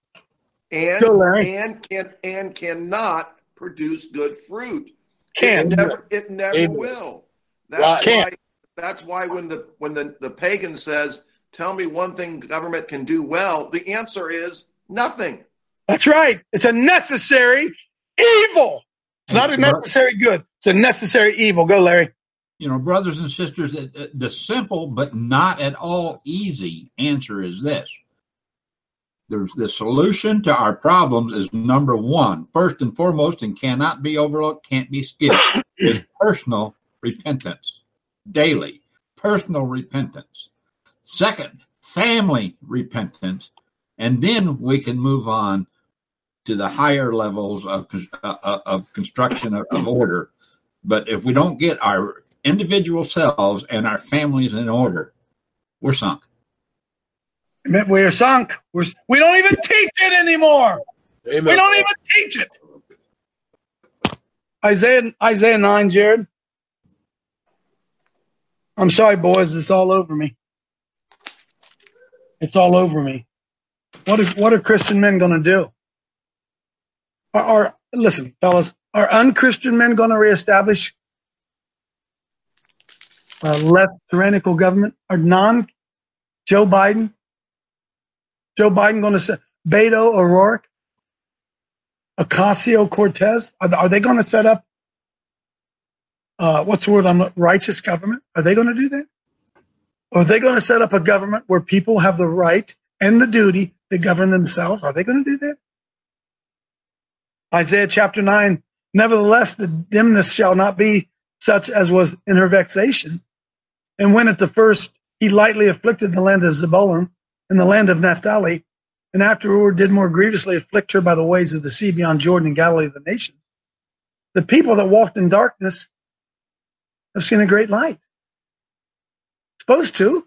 And, Go, and, can, and cannot produce good fruit. Can. It never, it never Amen. will. That's Right. why. That's why when the when the, the pagan says, tell me one thing government can do well, the answer is nothing. That's right. It's a necessary evil. It's not a necessary good. It's a necessary evil. Go, Larry. You know, brothers and sisters, the simple but not at all easy answer is this. There's the solution to our problems is number one, first and foremost, and cannot be overlooked, can't be skipped, is personal repentance. Daily, personal repentance. Second, family repentance. And then we can move on to the higher levels of, uh, of construction of, of order. But if we don't get our individual selves and our families in order, we're sunk. We're sunk. We're, we don't even teach it anymore. Amen. We don't even teach it. Isaiah, Isaiah nine, Jared. I'm sorry, boys. It's all over me. It's all over me. What is what are Christian men going to do? Are, are listen, fellas? Are unchristian men going to reestablish a left tyrannical government? Are non Joe Biden, Joe Biden going to say Beto O'Rourke, Ocasio-Cortez? Are, are they going to set up? Uh, what's the word? I'm righteous government. Are they going to do that? Or are they going to set up a government where people have the right and the duty to govern themselves? Are they going to do that? Isaiah chapter nine. Nevertheless, the dimness shall not be such as was in her vexation. And when at the first he lightly afflicted the land of Zebulun and the land of Naphtali, and afterward did more grievously afflict her by the ways of the sea beyond Jordan and Galilee of the nations. The people that walked in darkness have seen a great light. Supposed to.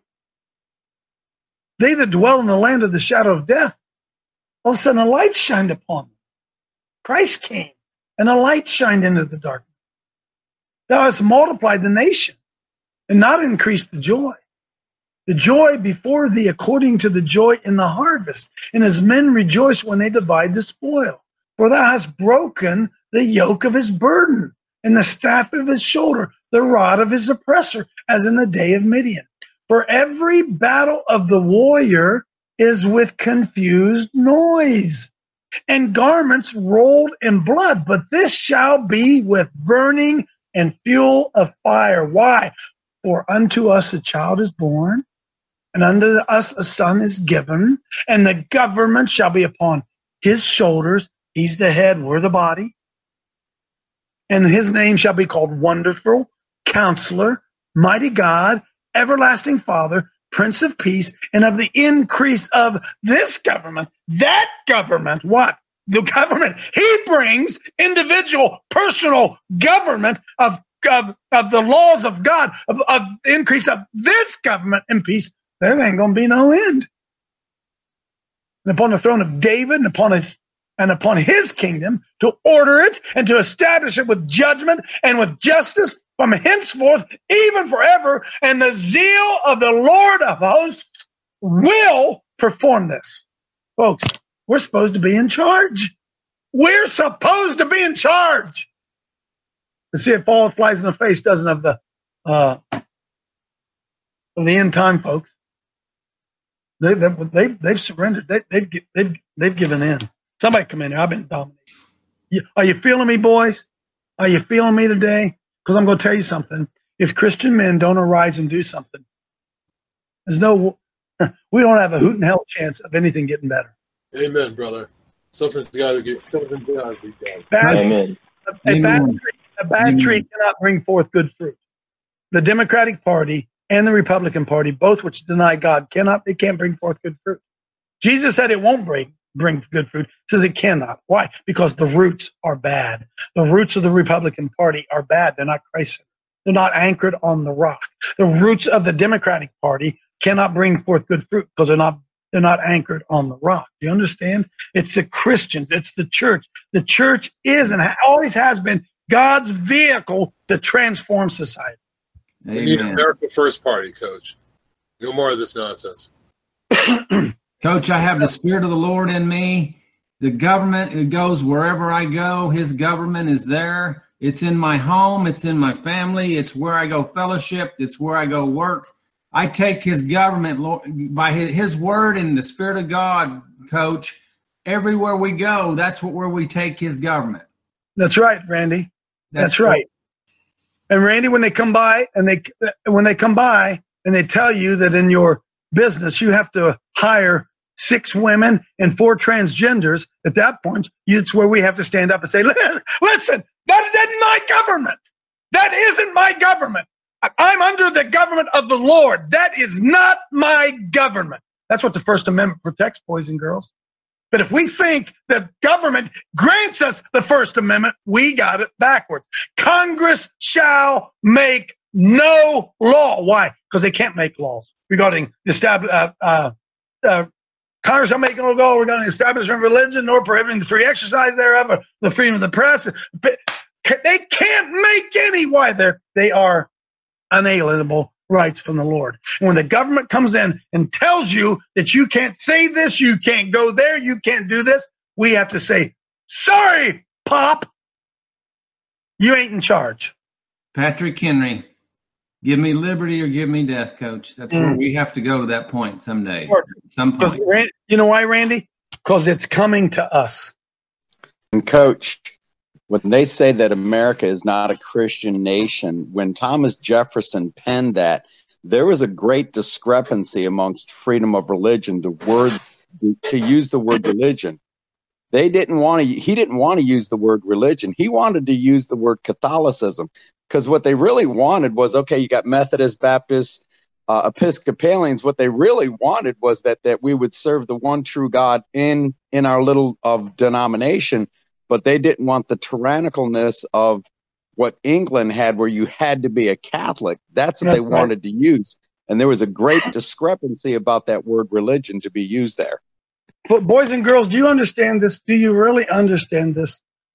They that dwell in the land of the shadow of death, all of a sudden a light shined upon them. Christ came, and a light shined into the darkness. Thou hast multiplied the nation, and not increased the joy. The joy before thee according to the joy in the harvest, and as men rejoice when they divide the spoil. For thou hast broken the yoke of his burden, and the staff of his shoulder, the rod of his oppressor, as in the day of Midian. For every battle of the warrior is with confused noise, and garments rolled in blood, but this shall be with burning and fuel of fire. Why? For unto us a child is born, and unto us a son is given, and the government shall be upon his shoulders. He's the head, we're the body. And his name shall be called Wonderful, Counselor, Mighty God, Everlasting Father, Prince of Peace, and of the increase of this government, that government, what? The government. He brings individual, personal government of, of, of the laws of God, of, of the increase of this government and peace. There ain't going to be no end. And upon the throne of David and upon his and upon his kingdom, to order it and to establish it with judgment and with justice from henceforth, even forever. And the zeal of the Lord of hosts will perform this. Folks, we're supposed to be in charge. We're supposed to be in charge. To see it fall flies in the face, doesn't of the uh, of the end time, folks. They, they, they, they've surrendered. They, they've, they've, they've given in. Somebody come in here. I've been dominated. You, are you feeling me, boys? Are you feeling me today? Because I'm going to tell you something. If Christian men don't arise and do something, there's no, we don't have a hoot in hell chance of anything getting better. Amen, brother. Something's got to get, something's got to be done. Bad, Amen. A, a Amen. bad tree, a bad Amen. tree cannot bring forth good fruit. The Democratic Party and the Republican Party, both which deny God, cannot, they can't bring forth good fruit. Jesus said it won't bring, bring good fruit. He says it cannot. Why? Because the roots are bad. The roots of the Republican Party are bad. They're not Christ-centered. They're not anchored on the rock. The roots of the Democratic Party cannot bring forth good fruit because they're not, they're not anchored on the rock. Do you understand? It's the Christians. It's the church. The church is and always has been God's vehicle to transform society. We need America First Party, Coach. No more of this nonsense. Coach, I have the Spirit of the Lord in me. The government, it goes wherever I go. His government is there. It's in my home. It's in my family. It's where I go fellowship. It's where I go work. I take his government Lord, by his, his word and the Spirit of God, Coach. Everywhere we go, that's what, where we take his government. That's right, Randy. That's, That's right. And Randy, when they come by and they when they come by and they tell you that in your business you have to hire six women and four transgenders, at that point, it's where we have to stand up and say, listen, that isn't my government. That isn't my government. I'm under the government of the Lord. That is not my government. That's what the First Amendment protects, boys and girls. But if we think that government grants us the First Amendment, we got it backwards. Congress shall make no law. Why? Because they can't make laws regarding the establish, uh, uh, uh, Congress shall make no law regarding the establishment of religion, nor prohibiting the free exercise thereof, or the freedom of the press. But they can't make any. Why? They're, they are unalienable rights from the Lord. And when the government comes in and tells you that you can't say this, you can't go there, you can't do this, we have to say, sorry, Pop, you ain't in charge. Patrick Henry, give me liberty or give me death, Coach. That's mm. where we have to go to that point someday. At some point. You know why, Randy? Because it's coming to us. And Coach, when they say that America is not a Christian nation, when Thomas Jefferson penned that, there was a great discrepancy amongst freedom of religion, the word, to use the word religion. They didn't want to, he didn't want to use the word religion. He wanted to use the word Catholicism, because what they really wanted was, okay, you got Methodists, Baptists, uh, Episcopalians. What they really wanted was that, that we would serve the one true God in, in our little of denomination. But they didn't want the tyrannicalness of what England had, where you had to be a Catholic. That's what That's they right. wanted to use. And there was a great discrepancy about that word religion to be used there. But boys and girls, do you understand this? Do you really understand this?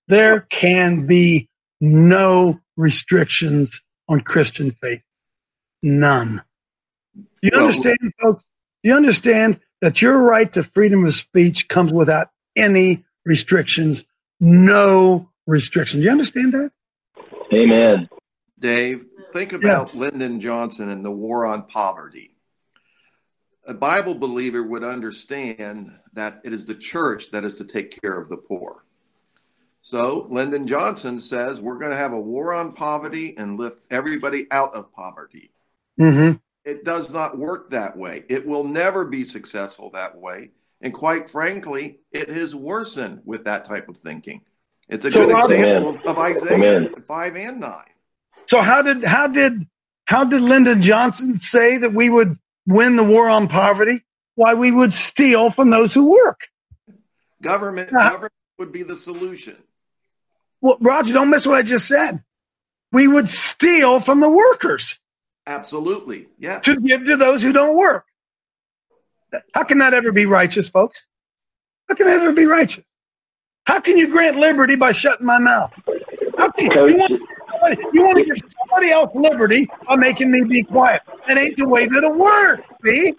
there can be no restrictions on Christian faith. None. Do you Well, understand, folks? Do you understand that your right to freedom of speech comes without any restrictions? No restrictions. Do you understand that? Amen. Dave, think about Lyndon Johnson and the war on poverty. A Bible believer would understand that it is the church that is to take care of the poor. So Lyndon Johnson says we're going to have a war on poverty and lift everybody out of poverty. Mm-hmm. It does not work that way. It will never be successful that way. And quite frankly, it has worsened with that type of thinking. It's a So, good Robert- example of, of Isaiah Amen. five and nine. So how did how did how did Lyndon Johnson say that we would win the war on poverty? Why, we would steal from those who work. Government, Uh, government would be the solution. Well, Roger, don't miss what I just said. We would steal from the workers Absolutely. Yeah. to give to those who don't work. How can that ever be righteous, folks? How can that ever be righteous? How can you grant liberty by shutting my mouth? How can you, want, somebody, you want to give somebody else liberty by making me be quiet? That ain't the way that it works, see?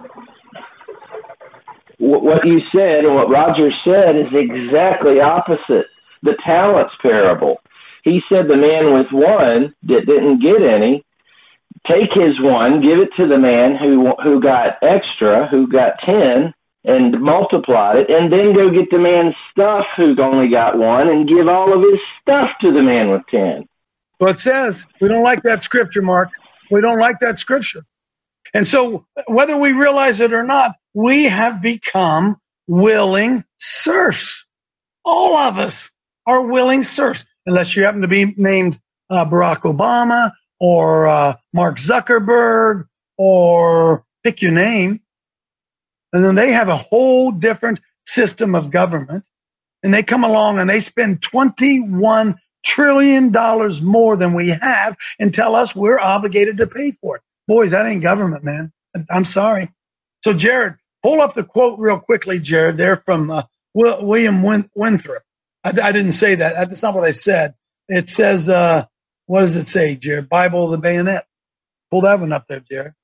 Wh- What you said and what Roger said is exactly opposite. The talents parable. He said the man with one that didn't get any, take his one, give it to the man who who got extra, who got ten, and multiplied it, and then go get the man's stuff who's only got one and give all of his stuff to the man with ten. So it says, we don't like that scripture, Mark. We don't like that scripture. And so whether we realize it or not, we have become willing serfs. All of us are willing serfs, unless you happen to be named uh, Barack Obama or uh, Mark Zuckerberg or pick your name. And then they have a whole different system of government. And they come along and they spend twenty-one trillion dollars more than we have and tell us we're obligated to pay for it. Boys, that ain't government, man. I'm sorry. So, Jared, pull up the quote real quickly, Jared, there from uh, William Win- Winthrop. I, I didn't say that. That's not what I said. It says, uh, what does it say, Jared? Bible of the Bayonet. Pull that one up there, Jared.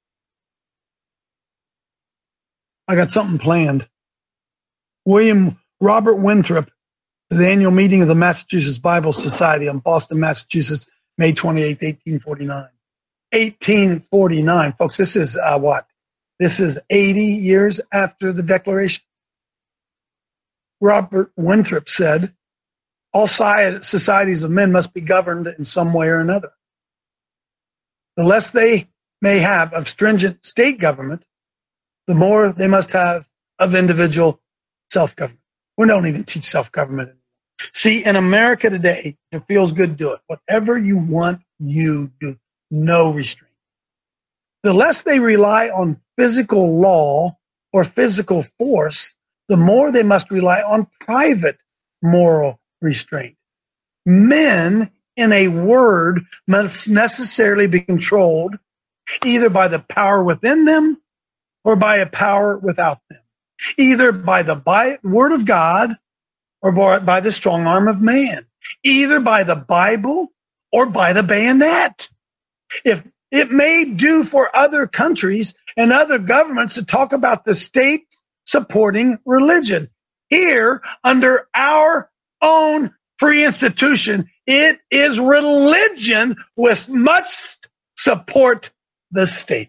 I got something planned. William Robert Winthrop, the annual meeting of the Massachusetts Bible Society in Boston, Massachusetts, May twenty-eighth, eighteen forty-nine. eighteen forty-nine, folks, this is uh, what? This is eighty years after the Declaration. Robert Winthrop said, all societies of men must be governed in some way or another. The less they may have of stringent state government, the more they must have of individual self-government. We don't even teach self-government anymore. See, in America today, if it feels good, do it. Whatever you want, you do. No restraint. The less they rely on physical law or physical force, the more they must rely on private moral restraint. Men, in a word, must necessarily be controlled either by the power within them or by a power without them, either by the by, word of God or by, by the strong arm of man, either by the Bible or by the bayonet. If it may do for other countries and other governments to talk about the state supporting religion, here, under our own free institution, it is religion which must support the state.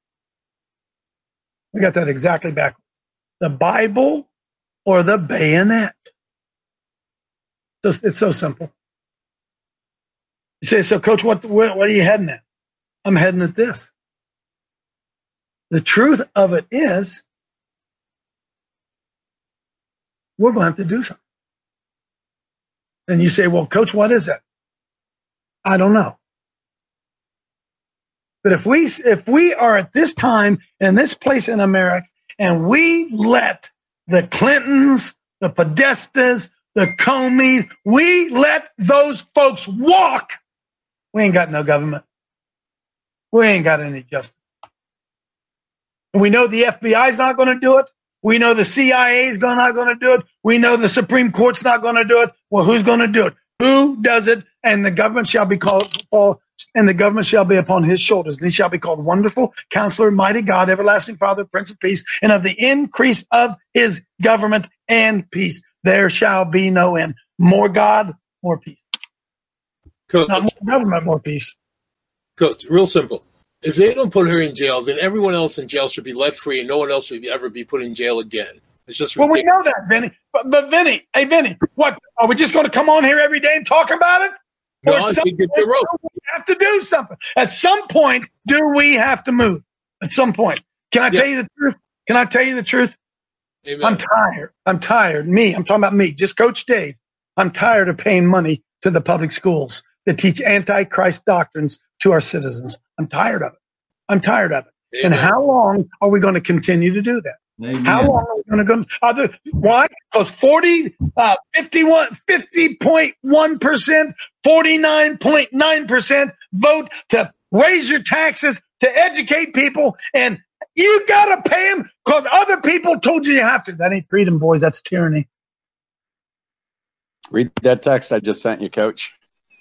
We got that exactly backwards. The Bible or the bayonet. So it's so simple. You say, so Coach, what, what, what are you heading at? I'm heading at this. The truth of it is, we're going to have to do something. And you say, well, Coach, what is it? I don't know. But if we, if we are at this time in this place in America and we let the Clintons, the Podestas, the Comeys, we let those folks walk, we ain't got no government. We ain't got any justice. And we know the F B I is not going to do it. We know the C I A is not going to do it. We know the Supreme Court's not going to do it. Well, who's going to do it? Who does it? And the government shall be called, and the government shall be upon his shoulders. And he shall be called Wonderful Counselor, Mighty God, Everlasting Father, Prince of Peace, and of the increase of his government and peace there shall be no end. More God, more peace. Coach, Not more government, more peace. Coach, real simple. If they don't put her in jail, then everyone else in jail should be let free, and no one else should ever be put in jail again. It's just well, ridiculous. we know that, Vinny. But, but Vinny, hey, Vinny, what are we just going to come on here every day and talk about it? No, Or I at some think it's point, the rope. do we have to do something. At some point, do we have to move? At some point, can I Yeah. tell you the truth? Can I tell you the truth? Amen. I'm tired. I'm tired. Me, I'm talking about me. Just Coach Dave. I'm tired of paying money to the public schools that teach anti-Christ doctrines to our citizens. I'm tired of it. I'm tired of it. Amen. And how long are we going to continue to do that? Amen. How long are we going to go? Other, why? Because forty, uh, fifty-one, fifty point one percent, forty-nine point nine percent vote to raise your taxes, to educate people, and you got to pay them because other people told you you have to. That ain't freedom, boys. That's tyranny. Read that text I just sent you, Coach.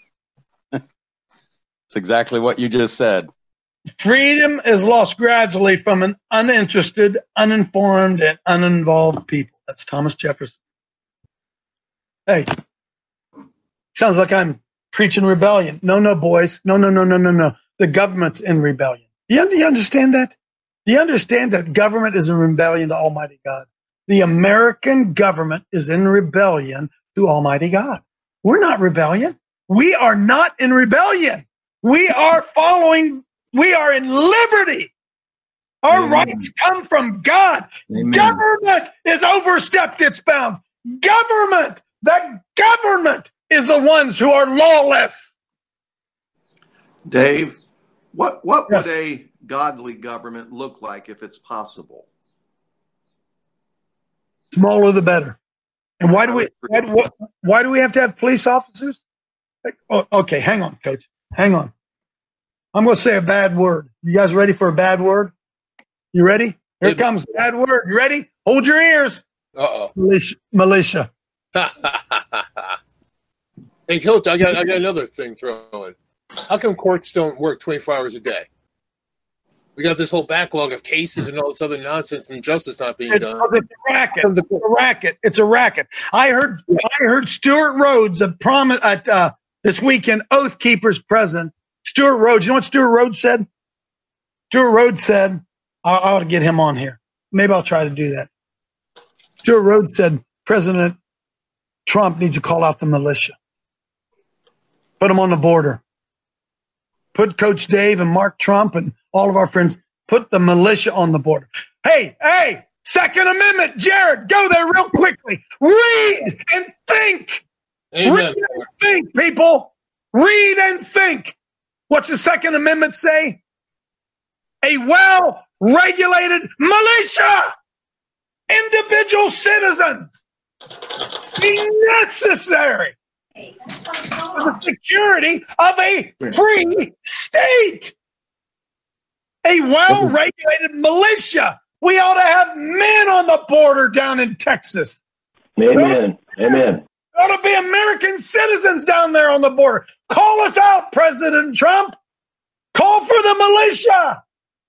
It's exactly what you just said. Freedom is lost gradually from an uninterested, uninformed, and uninvolved people. That's Thomas Jefferson. Hey, sounds like I'm preaching rebellion. No, no, boys. No, no, no, no, no, no. The government's in rebellion. Do you, do you understand that? Do you understand that government is in rebellion to Almighty God? The American government is in rebellion to Almighty God. We're not rebellion. We are not in rebellion. We are following, we are in liberty. Our Amen. rights come from God. Amen. Government is overstepped its bounds. Government, the government is the ones who are lawless. Dave, what what Yes. would a godly government look like if it's possible? Smaller the better. And why do we why, why, why do we have to have police officers? Like, oh, okay, hang on, Coach. Hang on. I'm going to say a bad word. You guys ready for a bad word? You ready? Here it comes. Bad word. You ready? Hold your ears. Uh-oh. Militia. Militia. Hey, Coach, I got I got another thing thrown. How come courts don't work twenty-four hours a day? We got this whole backlog of cases and all this other nonsense and justice not being It's, done. it's a racket. It's a racket. It's a racket. I heard. I heard Stuart Rhodes at prom at uh, this weekend. Oath Keepers present. Stuart Rhodes. You know what Stuart Rhodes said? Stuart Rhodes said, I, I ought to get him on here. Maybe I'll try to do that. Stuart Rhodes said President Trump needs to call out the militia. Put them on the border. Put Coach Dave and Mark Trump and all of our friends, put the militia on the border. Hey, hey, Second Amendment, Jared, go there real quickly. Read and think. Amen. Read and think, people. Read and think. What's the Second Amendment say? A well-regulated militia. Individual citizens. Be necessary for the security of a free state. A well-regulated militia. We ought to have men on the border down in Texas. Amen. Amen. There ought to be American citizens down there on the border. Call us out, President Trump. Call for the militia.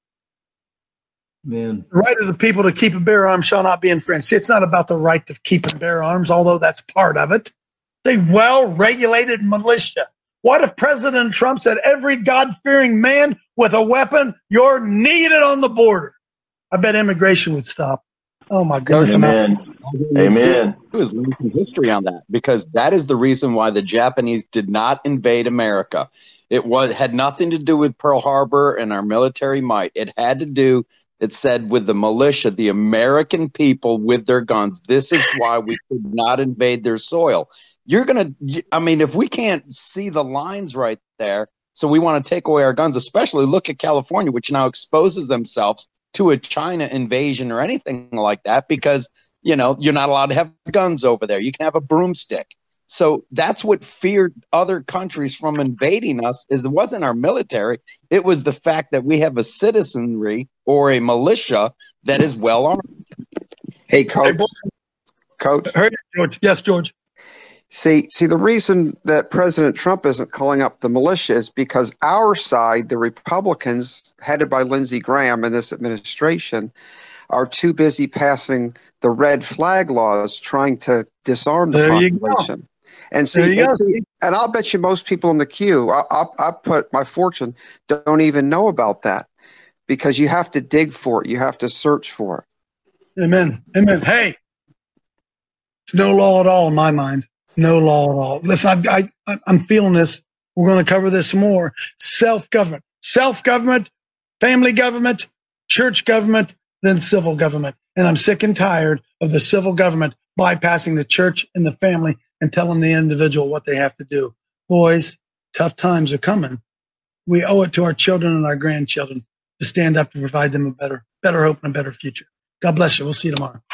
Man. The right of the people to keep and bear arms shall not be infringed. See, it's not about the right to keep and bear arms, although that's part of it. A well-regulated militia. What if President Trump said every God-fearing man with a weapon, you're needed on the border? I bet immigration would stop. Oh, my goodness. Amen. Amen. It was learning history on that because that is the reason why the Japanese did not invade America. It was had nothing to do with Pearl Harbor and our military might. It had to do, it said, with the militia, the American people with their guns. This is why we could not invade their soil. You're going to, I mean, if we can't see the lines right there, so we want to take away our guns, especially look at California, which now exposes themselves to a China invasion or anything like that because, you know, you're not allowed to have guns over there. You can have a broomstick. So that's what feared other countries from invading us is it wasn't our military. It was the fact that we have a citizenry or a militia that is well armed. Hey, Coach. Coach. Heard George. Yes, George. See, see, the reason that President Trump isn't calling up the militia is because our side, the Republicans, headed by Lindsey Graham and this administration, are too busy passing the red flag laws, trying to disarm the There you population. go. And There see, you and, go. see, and I'll bet you most people in the queue, I, I, I put my fortune, don't even know about that, because you have to dig for it. You have to search for it. Amen. Amen. Hey, it's no law at all in my mind. No law at all. Listen, I, I, I'm feeling this. We're going to cover this more. Self-government. Self-government, family government, church government, then civil government. And I'm sick and tired of the civil government bypassing the church and the family and telling the individual what they have to do. Boys, tough times are coming. We owe it to our children and our grandchildren to stand up to provide them a better, better hope and a better future. God bless you. We'll see you tomorrow.